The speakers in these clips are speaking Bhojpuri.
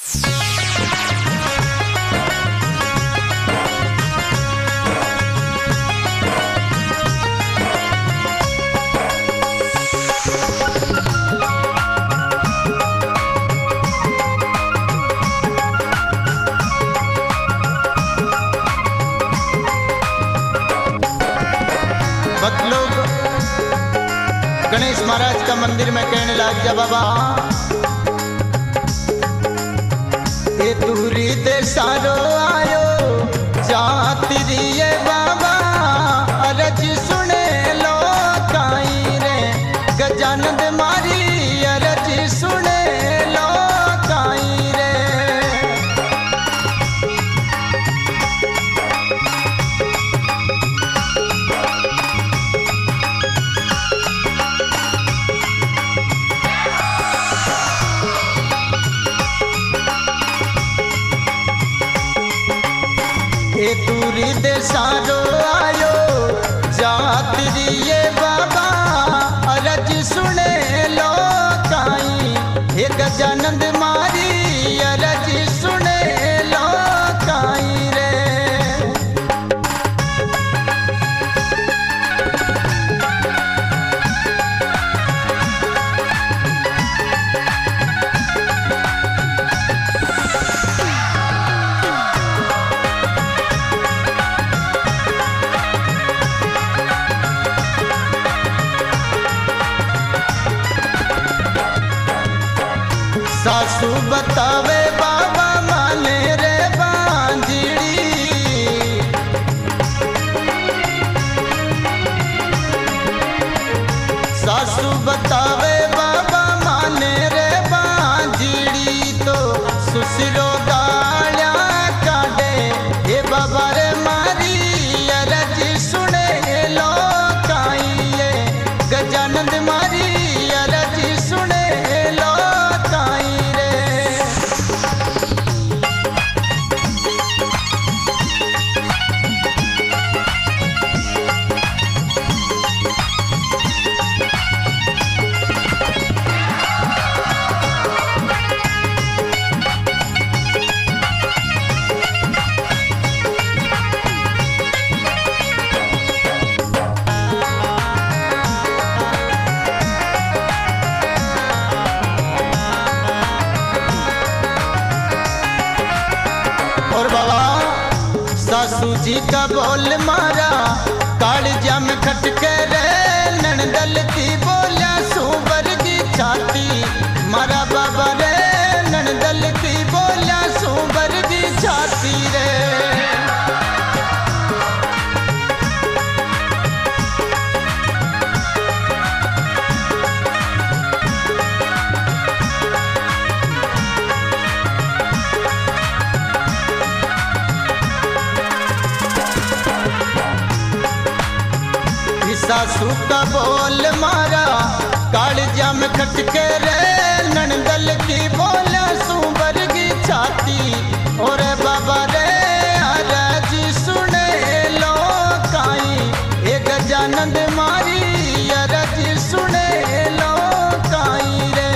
भक्त लोग गणेश महाराज का मंदिर में कहने लग जा बाबा ये दूरी दे सारो आयो जाती ये बाबा अरज सुने लो काई रे गजानंद मारी अरज सुने लो काई रे ये दूरी दे सारो आयो जाती ये बाबा अरज सुने लो काई ये गजानंद मारी अरज सुने लो काई रे सासू बतावे बाबा माने रे बांझड़ी सासू बतावे बाबा माने रे बांझड़ी तो सुसरो गालियां काटे ये बाबा रे मारी अरज सुने लो काई ये गजानंद मारी अरज सुने लो और बाबा सासू जी का बोल मारा कालिजा में खटके रे ननदल की बोलिया सुबर की छाती मारा बाबा रे ननदल की बोलिया सुबर की छाती रे सासू का बोल मारा कालिजा में खटके रे ननदल की बोला सुबर की छाती और बाबा रे अरज सुने लो काई ये गजानंद मारी अरज सुने लो काई रे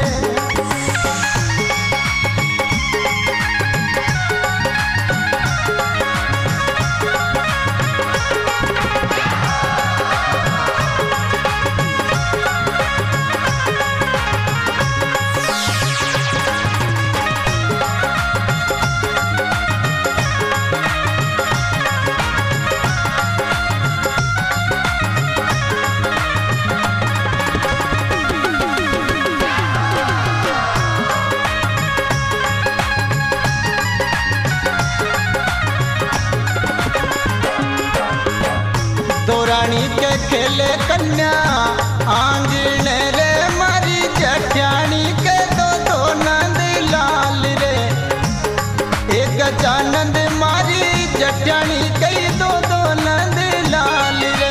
दौरानी के खेले कन्या आंगन रे मारी जठियानी के दो दो नंद लाल रे एक गजानंद मारी जठियानी के दो दो नंद लाल रे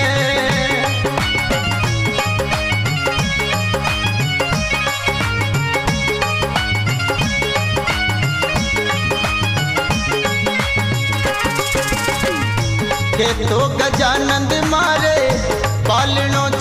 के तो गजानंद मारे पालनो